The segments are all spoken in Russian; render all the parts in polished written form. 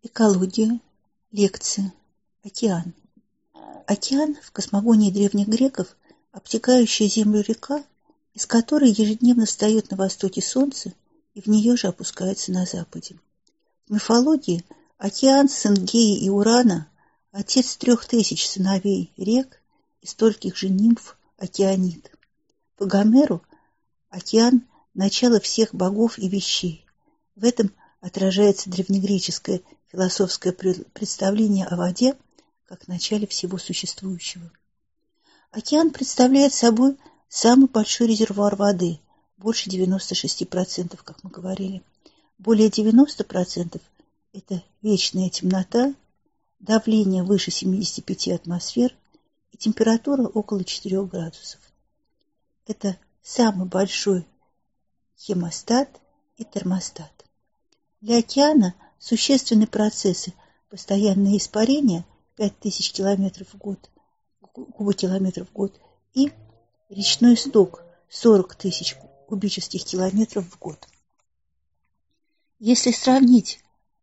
Экология. Лекция. Океан. Океан в космогонии древних греков – обтекающая землю река, из которой ежедневно встает на востоке солнце и в нее же опускается на западе. В мифологии океан, сын Геи и Урана, отец 3000 сыновей рек и стольких же нимф океанид. По Гомеру океан – начало всех богов и вещей. В этом отражается древнегреческое философское представление о воде как начале всего существующего. Океан представляет собой самый большой резервуар воды, больше 96%, как мы говорили. Более 90% – это вечная темнота, давление выше 75 атмосфер и температура около 4 градусов. Это самый большой хемостат и термостат. Для океана существенны процессы: постоянное испарение 5000 кубокилометров в год и речной сток 40 тысяч кубических километров в год. Если сравнить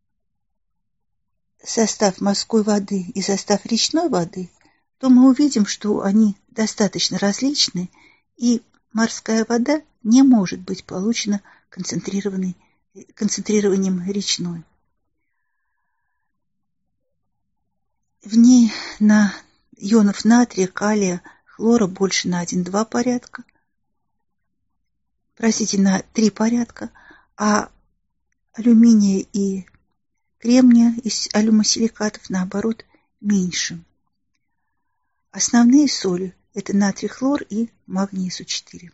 состав морской воды и состав речной воды, то мы увидим, что они достаточно различны, и морская вода не может быть получена концентрированием речной. В ней на ионов натрия, калия, хлора больше на 1-2 порядка, на 3 порядка, а алюминия и кремния из алюмосиликатов, наоборот, меньше. Основные соли – это натрий, хлор и магний СО4.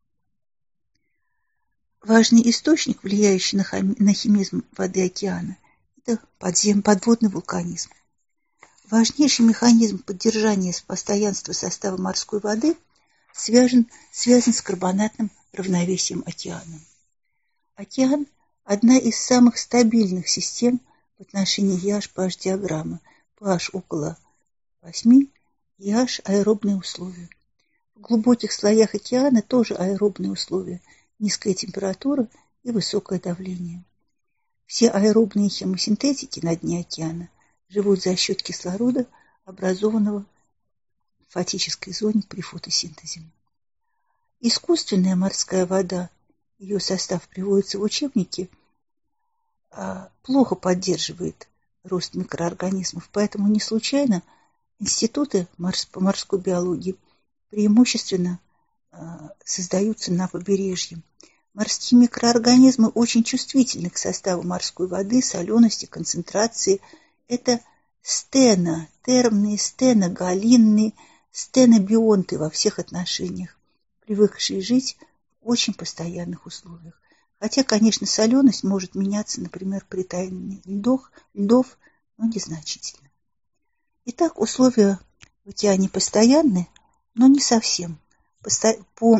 Важный источник, влияющий на химизм воды океана – это подводный вулканизм. Важнейший механизм поддержания постоянства состава морской воды связан с карбонатным равновесием океана. Океан – одна из самых стабильных систем в отношении pH-диаграммы. pH около 8, pH – аэробные условия. В глубоких слоях океана тоже аэробные условия, низкая температура и высокое давление. Все аэробные хемосинтетики на дне океана живут за счет кислорода, образованного в фатической зоне при фотосинтезе. Искусственная морская вода, ее состав приводится в учебнике, плохо поддерживает рост микроорганизмов, поэтому не случайно институты по морской биологии преимущественно создаются на побережье. Морские микроорганизмы очень чувствительны к составу морской воды, солености, концентрации. Это термные, галинные, стенобионты во всех отношениях, привыкшие жить в очень постоянных условиях. Хотя, конечно, соленость может меняться, например, при таянии льдов, но незначительно. Итак, условия в океане постоянны, но не совсем. По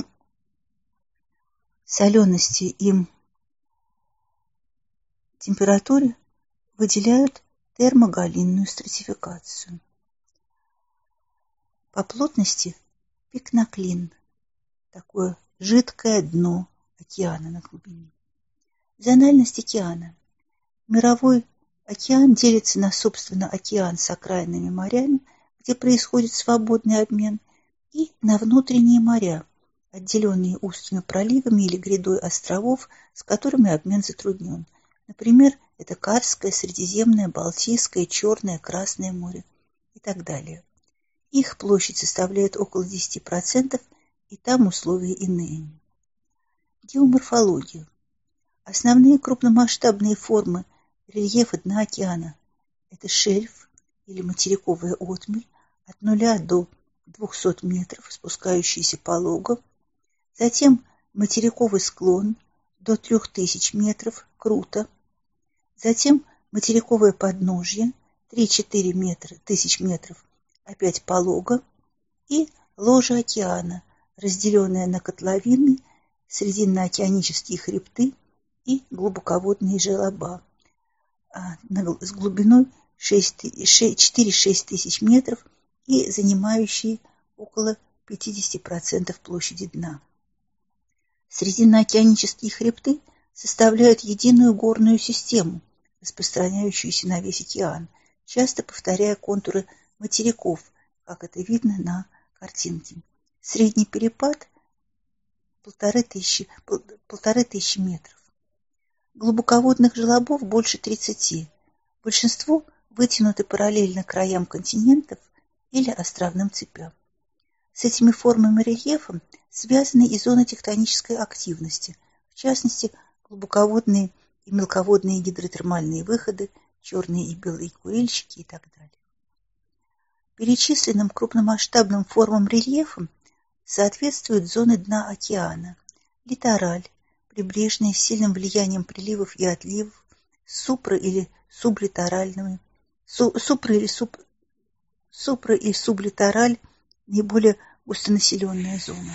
солености и температуре выделяют термогалинную стратификацию. По плотности пикноклин, такое жидкое дно океана на глубине. Зональность океана. Мировой океан делится на, собственно, океан с окраинными морями, где происходит свободный обмен, и на внутренние моря, отделенные узкими проливами или грядой островов, с которыми обмен затруднен. Например, это Карское, Средиземное, Балтийское, Черное, Красное море и так далее. Их площадь составляет около 10%, и там условия иные. Геоморфология. Основные крупномасштабные формы рельефа дна океана – это шельф или материковая отмель от 0 до 200 метров, спускающийся полого, затем материковый склон до 3000 метров, круто, затем материковое подножье 3-4 тысяч метров, опять полого, и ложе океана, разделенное на котловины, срединно-океанические хребты и глубоководные желоба с глубиной 4-6 тысяч метров и занимающие около 50% площади дна. Срединно-океанические хребты составляют единую горную систему, распространяющуюся на весь океан, часто повторяя контуры материков, как это видно на картинке. Средний перепад 1500 метров. Глубоководных желобов больше 30. Большинство вытянуты параллельно краям континентов или островным цепям. С этими формами рельефа связаны и зоны тектонической активности, в частности, глубоководные и мелководные гидротермальные выходы, черные и белые курильщики и так далее. Перечисленным крупномасштабным формам рельефа соответствуют зоны дна океана, литораль, прибрежные с сильным влиянием приливов и отливов, супра- или сублиторальными, супра- и сублитораль, наиболее густонаселенная зона.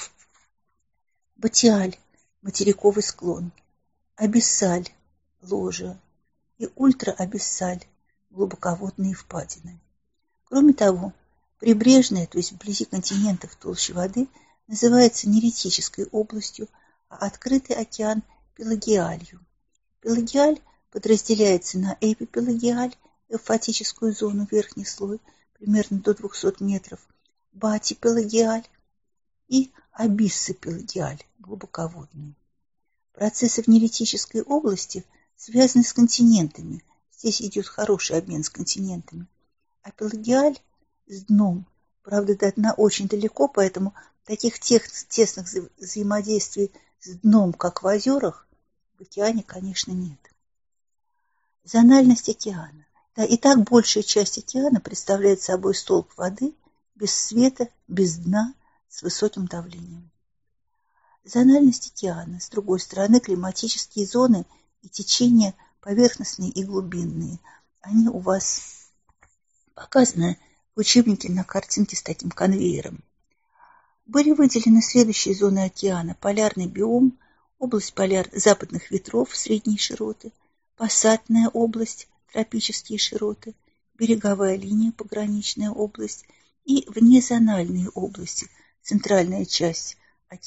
Батиаль, материковый склон, абиссаль, ложа и ультраабиссаль, глубоководные впадины. Кроме того, прибрежная, то есть вблизи континентов толщи воды, называется неретической областью, а открытый океан – пелагиалью. Пелагиаль подразделяется на эпипелагиаль, эвфатическую зону, верхний слой, примерно до 200 метров, батипелагиаль и абиссопелагиаль, глубоководную. Процессы в неретической области связаны с континентами. Здесь идет хороший обмен с континентами. А пелагиаль с дном, правда, до дна очень далеко, поэтому таких тесных взаимодействий с дном, как в озерах, в океане, конечно, нет. Зональность океана. Да, и так большая часть океана представляет собой столб воды, без света, без дна, с высоким давлением. Зональность океана. С другой стороны, климатические зоны и течения поверхностные и глубинные. Они у вас показаны в учебнике на картинке с таким конвейером. Были выделены следующие зоны океана: полярный биом, область западных ветров средней широты, пассатная область, тропические широты, береговая линия, пограничная область и внезональные области, центральная часть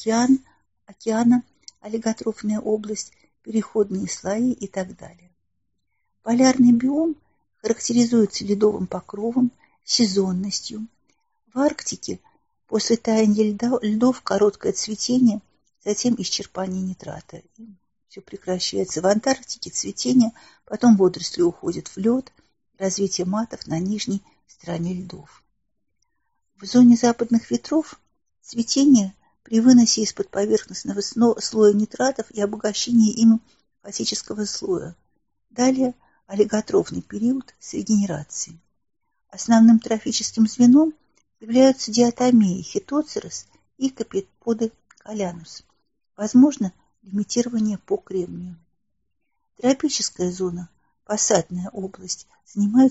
океана, олиготрофная область, переходные слои и так далее. Полярный биом характеризуется ледовым покровом, сезонностью. В Арктике после таяния льдов короткое цветение, затем исчерпание нитрата. И все прекращается. В Антарктике цветение, потом водоросли уходят в лед, развитие матов на нижней стороне льдов. В зоне западных ветров цветение при выносе из-под поверхностного слоя нитратов и обогащении им фатического слоя. Далее олиготрофный период с регенерацией. Основным трофическим звеном являются диатомеи хитоцерус и копиподы колянус. Возможно лимитирование по кремнию. Тропическая зона, пассатная область, занимает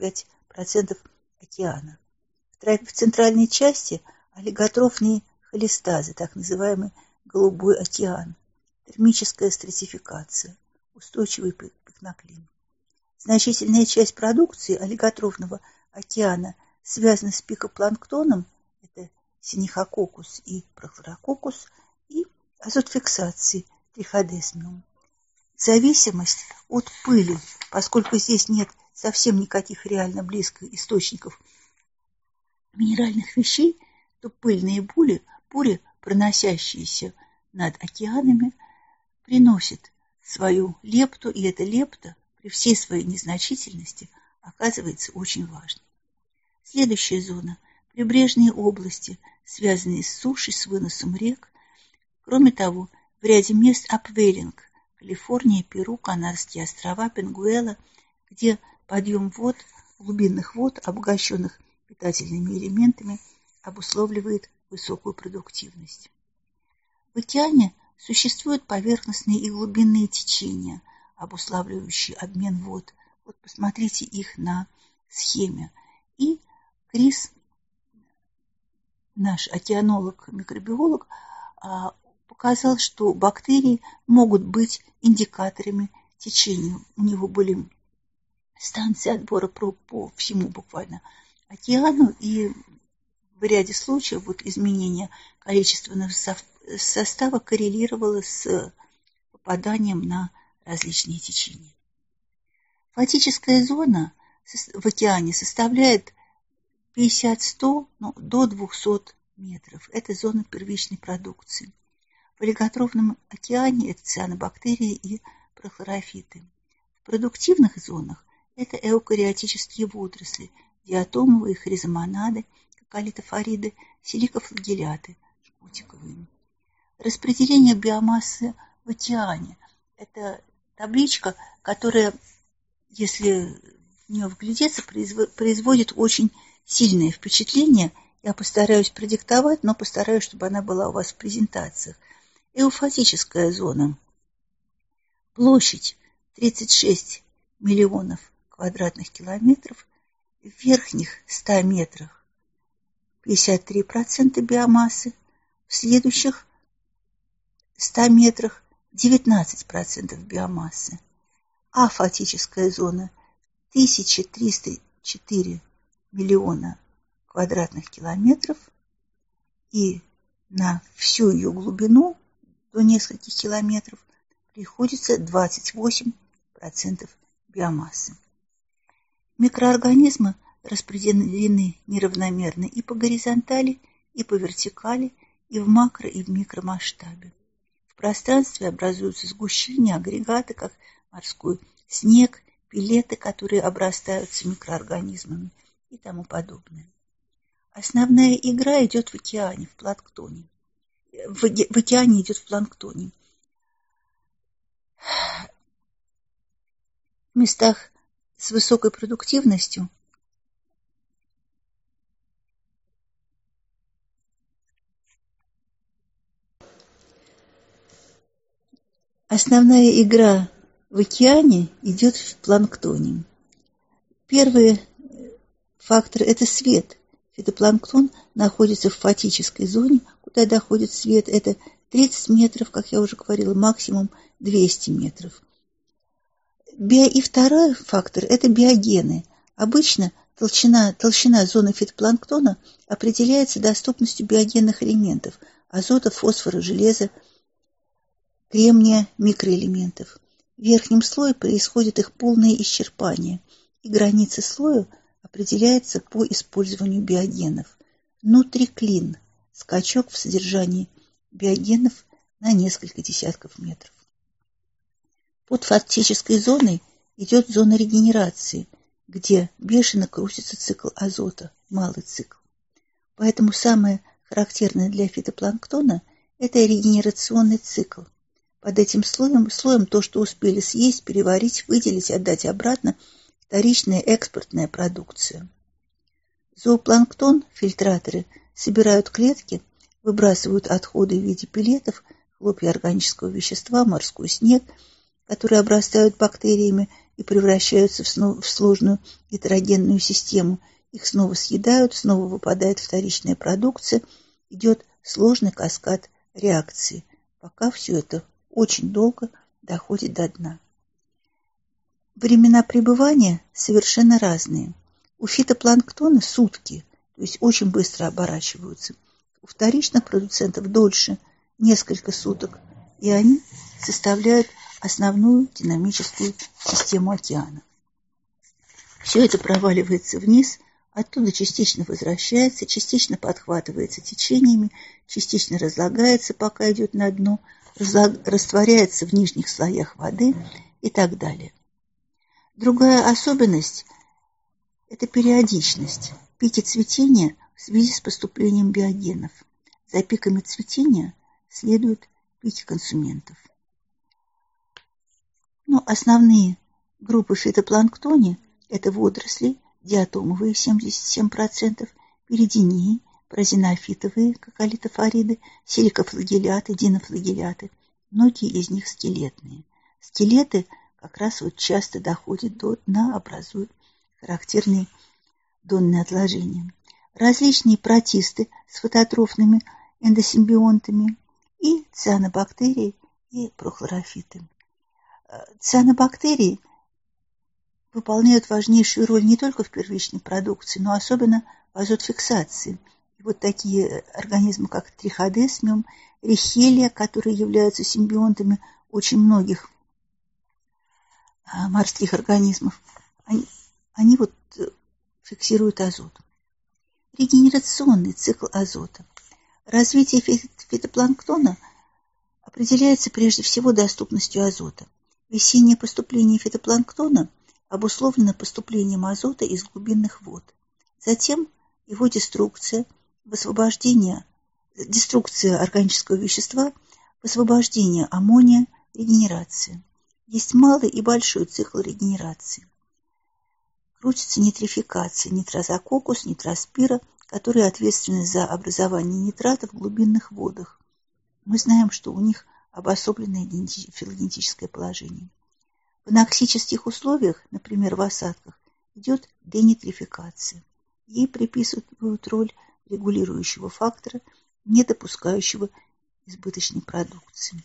45% океана. В центральной части олиготрофные холестазы, так называемый голубой океан, термическая стратификация, устойчивый пикноклимат. Значительная часть продукции олиготрофного океана связана с пикопланктоном, это синихококус и прохлорококус, и азотфиксацией триходесмиум. Зависимость от пыли, поскольку здесь нет совсем никаких реально близко источников минеральных вещей, то пыльные бури, проносящиеся над океанами, приносят свою лепту, и эта лепта при всей своей незначительности оказывается очень важной. Следующая зона – прибрежные области, связанные с сушей, с выносом рек. Кроме того, в ряде мест апвеллинг – Калифорния, Перу, Канарские острова, Пенгуэла, где подъем вод, глубинных вод, обогащенных питательными элементами, обусловливает высокую продуктивность. В океане существуют поверхностные и глубинные течения, обуславливающие обмен вод. Вот посмотрите их на схеме. И Крис, наш океанолог-микробиолог, показал, что бактерии могут быть индикаторами течения. У него были станции отбора проб по всему буквально океану, и в ряде случаев изменение количественного состава коррелировало с попаданием на различные течения. Фатическая зона в океане составляет 50-100, до 200 метров. Это зона первичной продукции. В олиготрофном океане это цианобактерии и прохлорофиты. В продуктивных зонах это эукариотические водоросли, диатомовые, хризомонады, кокалитофориды, силикофлагелляты, жгутиковые. Распределение биомассы в океане – это табличка, которая, если в нее вглядеться, производит очень сильное впечатление. Я постараюсь продиктовать, но постараюсь, чтобы она была у вас в презентациях. Эуфатическая зона. Площадь 36 миллионов квадратных километров. В верхних 100 метрах 53% биомассы. В следующих 100 метрах 19% биомассы. Афатическая зона 1304 миллиона квадратных километров, и на всю ее глубину до нескольких километров приходится 28% биомассы. Микроорганизмы распределены неравномерно и по горизонтали, и по вертикали, и в макро, и в микромасштабе. В пространстве образуются сгущения, агрегаты, как морской снег, пилеты, которые обрастаются микроорганизмами и тому подобное. Основная игра идет в океане, в планктоне. В океане идет в планктоне. В местах с высокой продуктивностью основная игра в океане идет в планктоне. Первый фактор – это свет. Фитопланктон находится в фатической зоне, куда доходит свет. Это 30 метров, как я уже говорила, максимум 200 метров. И второй фактор – это биогены. Обычно толщина зоны фитопланктона определяется доступностью биогенных элементов – азота, фосфора, железа, кремния, микроэлементов. В верхнем слое происходит их полное исчерпание, и граница слоя определяется по использованию биогенов. Нутриклин – скачок в содержании биогенов на несколько десятков метров. Под фатической зоной идет зона регенерации, где бешено крутится цикл азота, малый цикл. Поэтому самое характерное для фитопланктона – это регенерационный цикл. Под этим слоем то, что успели съесть, переварить, выделить, отдать обратно – вторичная экспортная продукция. Зоопланктон, фильтраторы, собирают клетки, выбрасывают отходы в виде пилетов, хлопья органического вещества, морской снег, которые обрастают бактериями и превращаются в сложную гетерогенную систему. Их снова съедают, снова выпадает вторичная продукция, идет сложный каскад реакции, пока все это очень долго доходит до дна. Времена пребывания совершенно разные. У фитопланктона сутки, то есть очень быстро оборачиваются. У вторичных продуцентов дольше, несколько суток, и они составляют основную динамическую систему океана. Все это проваливается вниз, оттуда частично возвращается, частично подхватывается течениями, частично разлагается, пока идет на дно, растворяется в нижних слоях воды и так далее. Другая особенность – это периодичность. Пики цветения в связи с поступлением биогенов. За пиками цветения следуют пики консументов. Основные группы в фитопланктоне – это водоросли, диатомовые 77%, перидинии, прозинофитовые, кокалитофориды, силикофлагелляты, динофлагелляты. Многие из них скелетные. Скелеты как раз часто доходят до дна, образуют характерные донные отложения. Различные протисты с фототрофными эндосимбионтами и цианобактерии и прохлорофиты. Цианобактерии выполняют важнейшую роль не только в первичной продукции, но особенно в азотфиксации. И такие организмы, как триходесмиум, рихелия, которые являются симбионтами очень многих морских организмов, они вот фиксируют азот. Регенерационный цикл азота. Развитие фитопланктона определяется прежде всего доступностью азота. Весеннее поступление фитопланктона обусловлено поступлением азота из глубинных вод. Затем его деструкция органического вещества, высвобождение аммония, регенерация. Есть малый и большой цикл регенерации. Крутится нитрификация, нитрозококус, нитроспира, которые ответственны за образование нитрата в глубинных водах. Мы знаем, что у них обособленное филогенетическое положение. В аноксических условиях, например, в осадках, идет денитрификация. Ей приписывают роль регулирующего фактора, не допускающего избыточной продукции.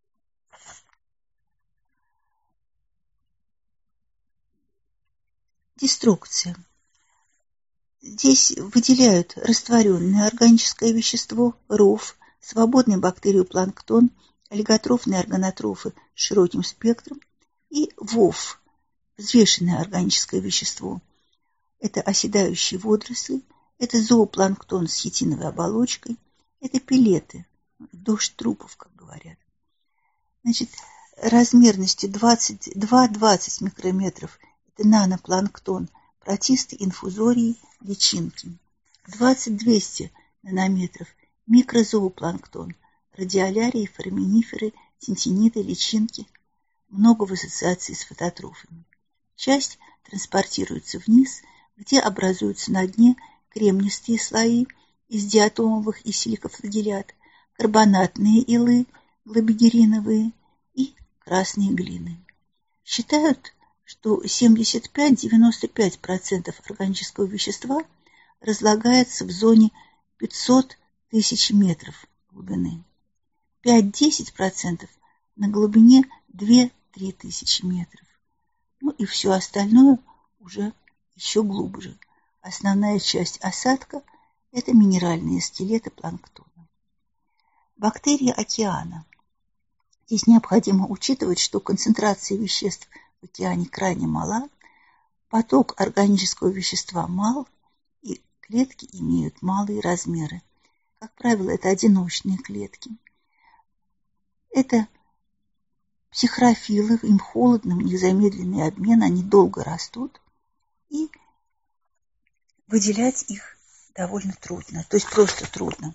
Деструкция. Здесь выделяют растворенное органическое вещество, РОВ, свободный бактериопланктон, олиготрофные органотрофы с широким спектром и ВОВ, взвешенное органическое вещество. Это оседающие водоросли, это зоопланктон с хитиновой оболочкой, это пелеты, дождь трупов, как говорят. Значит, размерности 2-20 микрометров – это нанопланктон, протисты, инфузории, личинки. 20-200 нанометров – микрозоопланктон, радиолярии, фораминиферы, тентиниды, личинки. Много в ассоциации с фототрофами. Часть транспортируется вниз, где образуются на дне кремнистые слои из диатомовых и силикофлагеллят, карбонатные илы, глобигериновые и красные глины. Считают, что 75-95% органического вещества разлагается в зоне 500 тысяч метров глубины, 5-10% на глубине 2-3 тысячи метров. Ну и все остальное уже еще глубже. Основная часть осадка – это минеральные скелеты планктона. Бактерии океана. Здесь необходимо учитывать, что концентрация веществ в океане крайне мала, поток органического вещества мал, и клетки имеют малые размеры. Как правило, это одиночные клетки. Это психрофилы, им холодно, у них замедленный обмен, они долго растут, и выделять их довольно трудно, то есть просто трудно.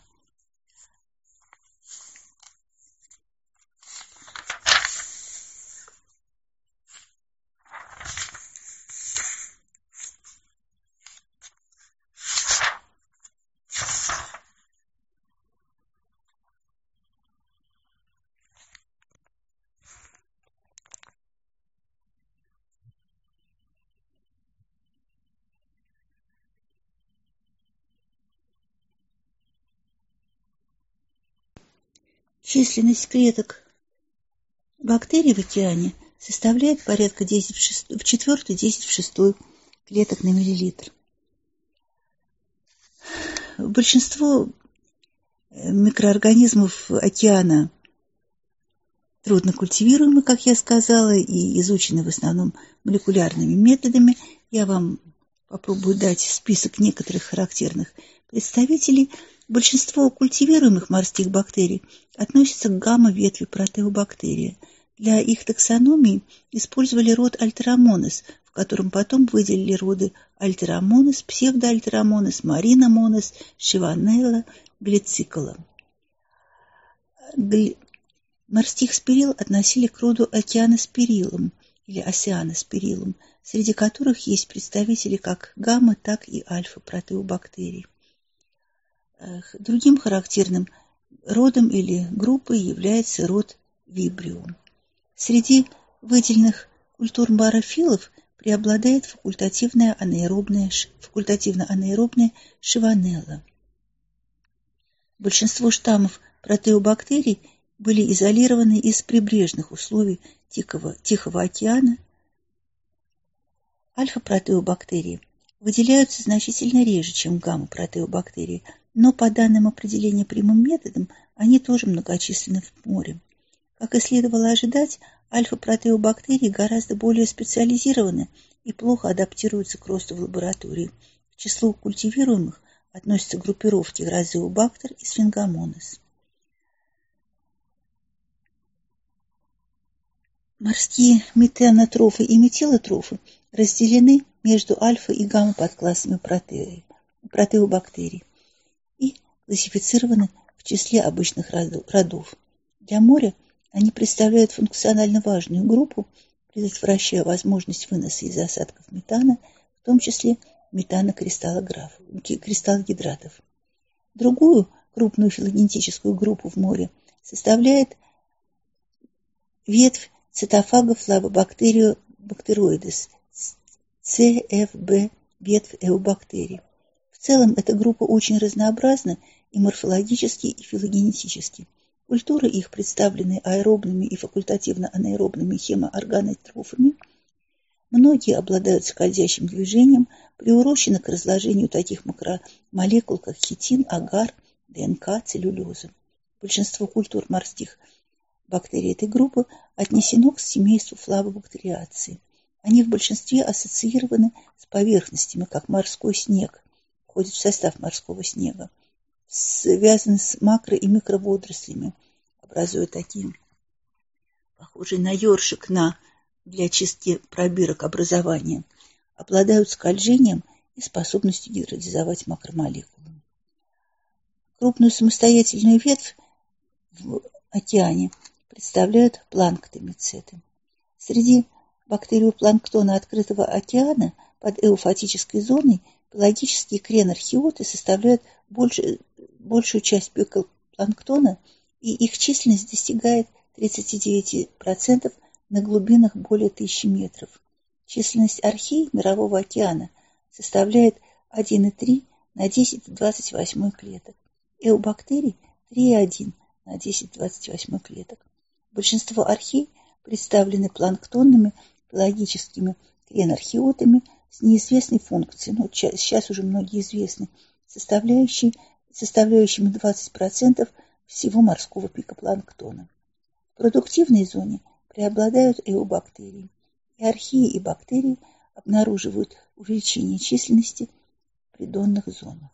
Численность клеток бактерий в океане составляет порядка 10 в 4-10 в 6 клеток на миллилитр. Большинство микроорганизмов океана труднокультивируемы, как я сказала, и изучены в основном молекулярными методами. Я вам попробую дать список некоторых характерных представителей. Большинство культивируемых морских бактерий относятся к гамма-ветви протеобактерии. Для их таксономии использовали род Альтеромонес, в котором потом выделили роды Альтеромонес, псевдоальтеромонес, мариномонес, шиванелла, глицикола. Морских спирил относили к роду океаноспирилум или осеаноспирилум, среди которых есть представители как гамма, так и альфа-протеобактерий. Другим характерным родом или группой является род вибриум. Среди выделенных культур барофилов преобладает факультативно-анаэробная шиванелла. Большинство штаммов протеобактерий были изолированы из прибрежных условий Тихого океана. Альфа-протеобактерии выделяются значительно реже, чем гамма-протеобактерии, но по данным определения прямым методом они тоже многочисленны в море. Как и следовало ожидать, Альфа-протеобактерии гораздо более специализированы и плохо адаптируются к росту в лаборатории. К числу культивируемых относятся группировки Rhazoobacter и Sphingomonas. Морские метанотрофы и метилотрофы разделены между альфа- и гамма-подклассами протеобактерий и классифицированы в числе обычных родов. Для моря они представляют функционально важную группу, предотвращая возможность выноса из осадков метана, в том числе метанокристаллогидратов. Другую крупную филогенетическую группу в море составляет ветвь цитофагов Lactobacterius CFB, ветвь эубактерий. В целом эта группа очень разнообразна и морфологически, и филогенетически. Культуры их представлены аэробными и факультативно-анаэробными хемоорганотрофами. Многие обладают скользящим движением, приурочены к разложению таких макромолекул, как хитин, агар, ДНК, целлюлеза. Большинство культур морских бактерий этой группы отнесено к семейству флавобактериации. Они в большинстве ассоциированы с поверхностями, как морской снег, входит в состав морского снега, связаны с макро- и микроводорослями, образуя такие, похожие на ёршик для чистки пробирок образования, обладают скольжением и способностью гидролизовать макромолекулы. Крупную самостоятельную ветвь в океане представляют планктомицеты. Среди бактериопланктона открытого океана под эуфотической зоной пелагические кренархеоты составляют большую часть пикопланктона, и их численность достигает 39% на глубинах более 1000 метров. Численность архей Мирового океана составляет 1,3 на 10 в 28 клеток. Эубактерий 3,1 на 10 в 28 клеток. Большинство архей представлены планктонными пелагическими кренархеотами с неизвестной функцией, но сейчас уже многие известны, составляющими 20% всего морского пикопланктона. В продуктивной зоне преобладают эубактерии, и археи и бактерии обнаруживают увеличение численности в придонных зонах.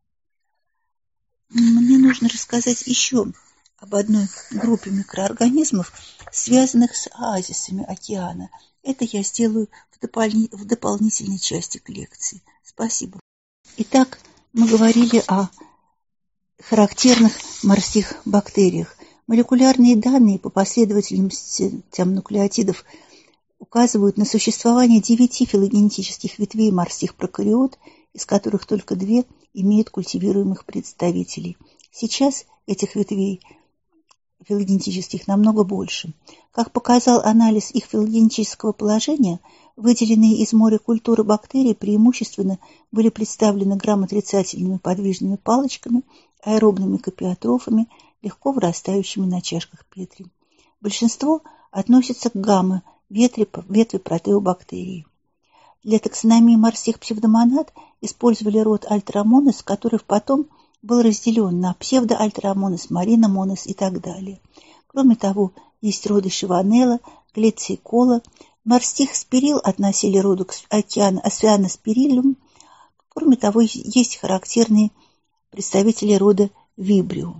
Мне нужно рассказать еще об одной группе микроорганизмов, связанных с оазисами океана. Это я сделаю в дополнительной части лекции. Спасибо. Итак, мы говорили о характерных морских бактериях. Молекулярные данные по последовательностям нуклеотидов указывают на существование 9 филогенетических ветвей морских прокариот, из которых только 2 имеют культивируемых представителей. Сейчас этих ветвей филогенетических намного больше. Как показал анализ их филогенетического положения, выделенные из моря культуры бактерий преимущественно были представлены грамотрицательными подвижными палочками, аэробными копиотрофами, легко вырастающими на чашках Петри. Большинство относится к гамма-ветви протеобактерий. Для таксономии морских псевдомонад использовали род Альтеромонес, который потом был разделен на псевдоальтеромонес, мариномонес и так далее. Кроме того, есть роды Шиванелла, Глецикола. Морских спирил относили роду к Асфианоспириллум. Кроме того, есть характерные представители рода Вибрио.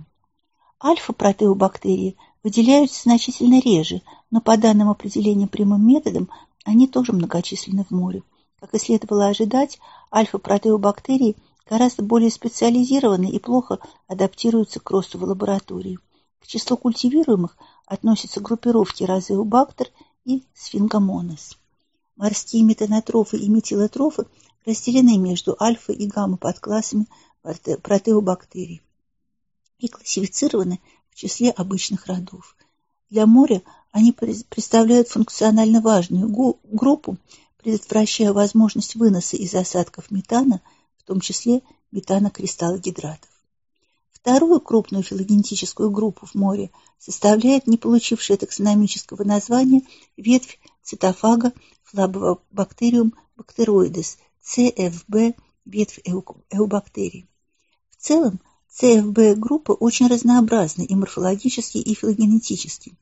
Альфа-протеобактерии выделяются значительно реже, но по данным определения прямым методом, они тоже многочисленны в море. Как и следовало ожидать, альфа-протеобактерии гораздо более специализированы и плохо адаптируются к росту в лаборатории. К числу культивируемых относятся группировки Rhazoobacter и Sphingomonas. Морские метанотрофы и метилотрофы разделены между альфа- и гамма-подклассами протеобактерий и классифицированы в числе обычных родов. Для моря они представляют функционально важную группу, предотвращая возможность выноса из осадков метана, в том числе метанокристаллогидратов. Вторую крупную филогенетическую группу в море составляет не получившая таксономического названия ветвь цитофага Flabobacterium bacteroides, CFB, ветвь эубактерий. В целом, CFB-группа очень разнообразна и морфологически, и филогенетически.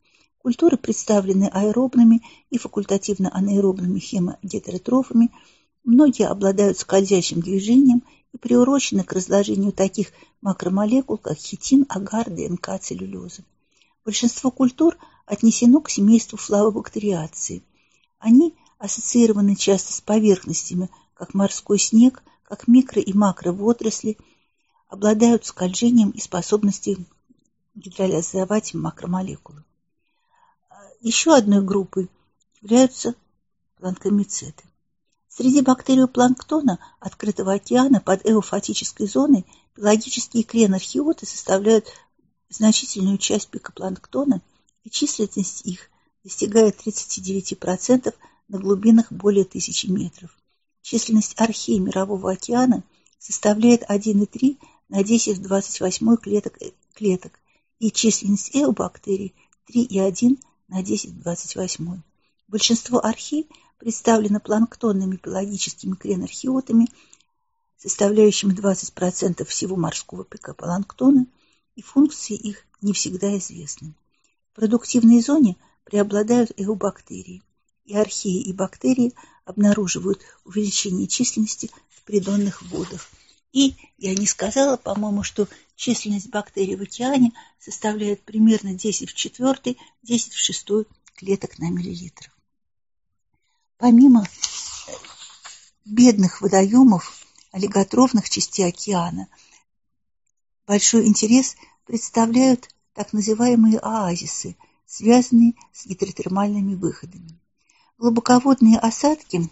Культуры представлены аэробными и факультативно анаэробными хемогетеротрофами, многие обладают скользящим движением и приурочены к разложению таких макромолекул, как хитин, агар, ДНК, целлюлеза. Большинство культур отнесено к семейству флавобактериации. Они ассоциированы часто с поверхностями, как морской снег, как микро- и макроводоросли, обладают скольжением и способностью гидролизовать макромолекулы. Еще одной группой являются планктомицеты. Среди бактериопланктона открытого океана под эофатической зоной пелагические кренархиоты составляют значительную часть пикопланктона, и численность их достигает 39% на глубинах более 1000 метров. Численность архей Мирового океана составляет 1,3 на 10 в 28 клеток, и численность эобактерий 3,1 на 10 в 28. Большинство архей представлено планктонными пелагическими кренархиотами, составляющими 20% всего морского пикопланктона, и функции их не всегда известны. В продуктивной зоне преобладают эобактерии, и археи и бактерии обнаруживают увеличение численности в придонных водах. И я не сказала, по-моему, что численность бактерий в океане составляет примерно 10 в 4, 10 в 6 клеток на миллилитр. Помимо бедных водоемов, олиготрофных частей океана, большой интерес представляют так называемые оазисы, связанные с гидротермальными выходами. Глубоководные осадки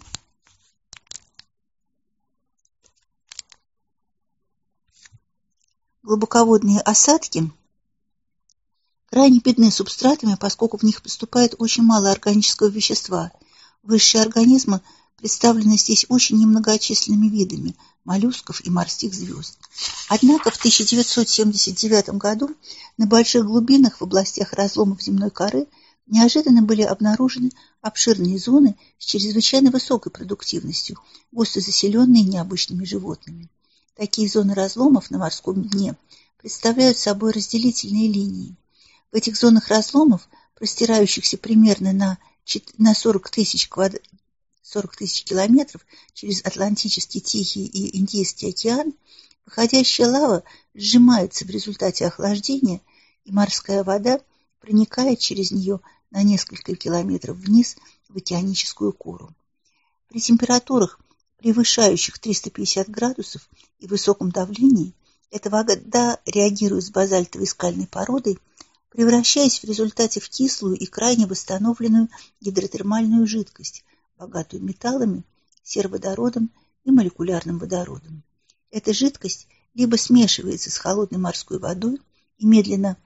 крайне бедны субстратами, поскольку в них поступает очень мало органического вещества. Высшие организмы представлены здесь очень немногочисленными видами моллюсков и морских звезд. Однако в 1979 году на больших глубинах в областях разломов земной коры неожиданно были обнаружены обширные зоны с чрезвычайно высокой продуктивностью, густо заселенные необычными животными. Такие зоны разломов на морском дне представляют собой разделительные линии. В этих зонах разломов, простирающихся примерно на 40 тысяч километров через Атлантический, Тихий и Индийский океан, выходящая лава сжимается в результате охлаждения, и морская вода проникает через нее на несколько километров вниз в океаническую кору. При температурах, превышающих 350 градусов и высоком давлении, эта вода реагирует с базальтовой скальной породой, превращаясь в результате в кислую и крайне восстановленную гидротермальную жидкость, богатую металлами, сероводородом и молекулярным водородом. Эта жидкость либо смешивается с холодной морской водой и медленно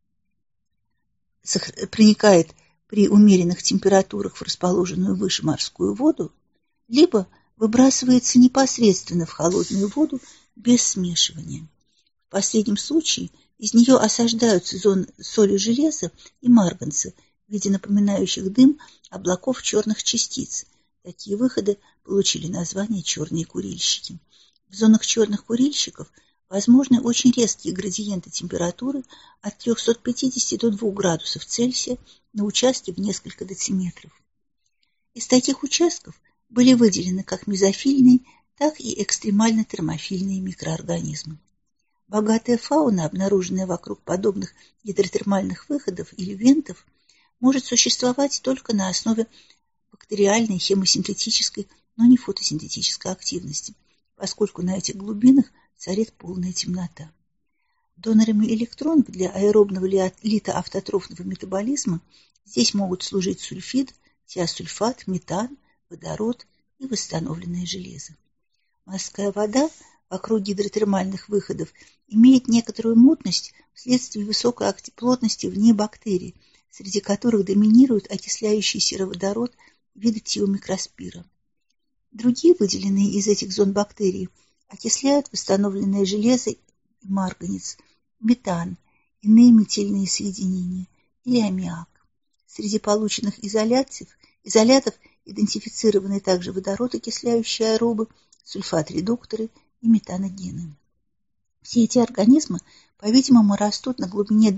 проникает при умеренных температурах в расположенную выше морскую воду, либо выбрасывается непосредственно в холодную воду без смешивания. В последнем случае из нее осаждаются зоны соли железа и марганца в виде напоминающих дым облаков черных частиц. Такие выходы получили название «черные курильщики». В зонах черных курильщиков возможны очень резкие градиенты температуры от 350 до 2 градусов Цельсия на участке в несколько дециметров. Из таких участков были выделены как мезофильные, так и экстремально термофильные микроорганизмы. Богатая фауна, обнаруженная вокруг подобных гидротермальных выходов или вентов, может существовать только на основе бактериальной, хемосинтетической, но не фотосинтетической активности, поскольку на этих глубинах царит полная темнота. Донорами электронов для аэробного литоавтотрофного метаболизма здесь могут служить сульфид, тиосульфат, метан, водород и восстановленное железо. Морская вода вокруг гидротермальных выходов имеет некоторую мутность вследствие высокой плотности в ней бактерий, среди которых доминирует окисляющий сероводород вида тиомикроспира. Другие выделенные из этих зон бактерии окисляют восстановленное железо и марганец, метан, иные метильные соединения или аммиак. Среди полученных изолятов идентифицированы также водород, окисляющие аэробы, сульфат-редукторы и метаногены. Все эти организмы, по-видимому, растут на глубине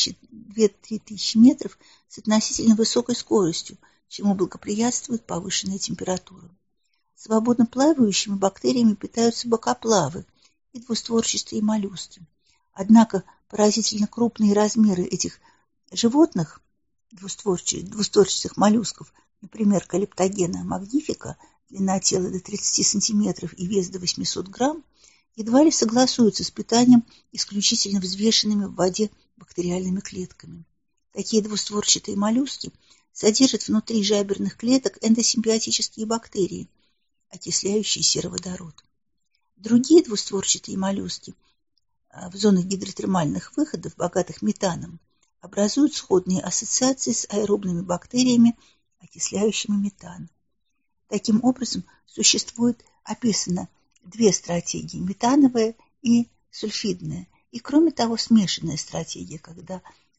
2-3 тысячи метров с относительно высокой скоростью, чему благоприятствует повышенная температура. Свободно плавающими бактериями питаются бокоплавы и двустворчатые моллюски. Однако поразительно крупные размеры этих животных, двустворчатых моллюсков, например, Калиптогена магнифика, длина тела до 30 см и вес до 800 грамм, едва ли согласуются с питанием исключительно взвешенными в воде бактериальными клетками. Такие двустворчатые моллюски содержат внутри жаберных клеток эндосимбиотические бактерии, окисляющие сероводород. Другие двустворчатые моллюски в зонах гидротермальных выходов, богатых метаном, образуют сходные ассоциации с аэробными бактериями, окисляющими метан. Таким образом, описано две стратегии – метановая и сульфидная, и, кроме того, смешанная стратегия, когда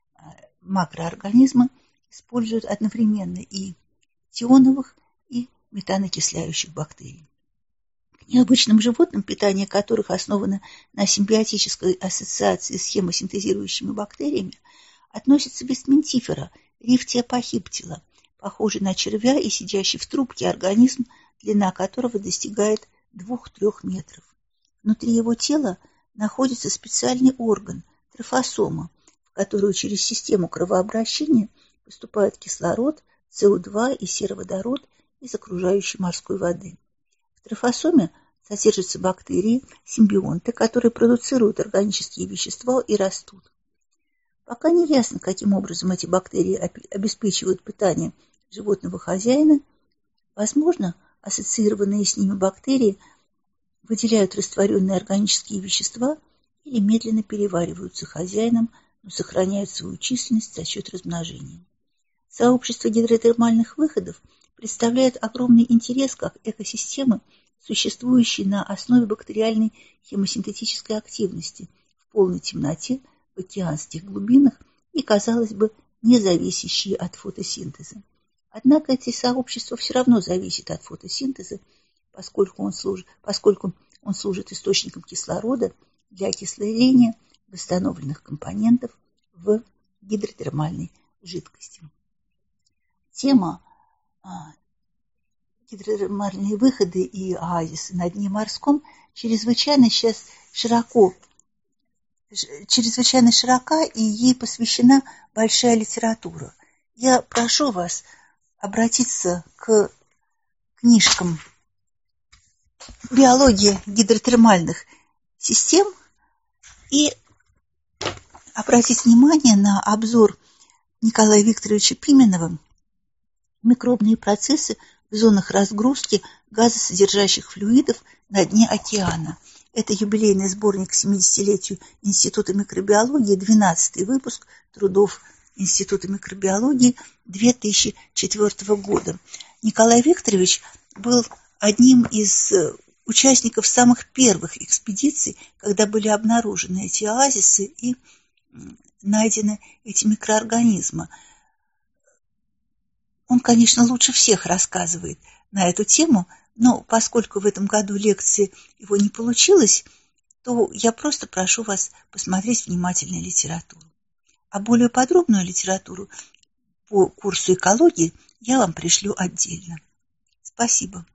макроорганизмы используют одновременно и тионовых, и метанокисляющих бактерий. К необычным животным, питание которых основано на симбиотической ассоциации с хемосинтезирующими бактериями, относится вестментифера рифтия пахиптила, похожий на червя и сидящий в трубке организм, длина которого достигает 2-3 метров. Внутри его тела находится специальный орган – трофосома, в которую через систему кровообращения поступают кислород, СО2 и сероводород из окружающей морской воды. В трофосоме содержатся бактерии, симбионты, которые продуцируют органические вещества и растут. Пока не ясно, каким образом эти бактерии обеспечивают питание животного хозяина. Возможно, ассоциированные с ними бактерии выделяют растворенные органические вещества или медленно перевариваются хозяином, но сохраняют свою численность за счет размножения. Сообщество гидротермальных выходов представляет огромный интерес как экосистемы, существующие на основе бактериальной хемосинтетической активности в полной темноте в океанских глубинах и, казалось бы, не зависящие от фотосинтеза. Однако эти сообщества все равно зависят от фотосинтеза, поскольку он служит источником кислорода для окисления восстановленных компонентов в гидротермальной жидкости. Тема гидротермальные выходы и оазисы на дне морском чрезвычайно широка, и ей посвящена большая литература. Я прошу вас обратиться к книжкам биологии гидротермальных систем и обратить внимание на обзор Николая Викторовича Пименова «Микробные процессы в зонах разгрузки газосодержащих флюидов на дне океана». Это юбилейный сборник к 70-летию Института микробиологии, 12-й выпуск трудов Института микробиологии 2004 года. Николай Викторович был одним из участников самых первых экспедиций, когда были обнаружены эти оазисы и найдены эти микроорганизмы. Он, конечно, лучше всех рассказывает на эту тему, но поскольку в этом году лекции его не получилось, то я просто прошу вас посмотреть внимательно литературу. А более подробную литературу по курсу экологии я вам пришлю отдельно. Спасибо.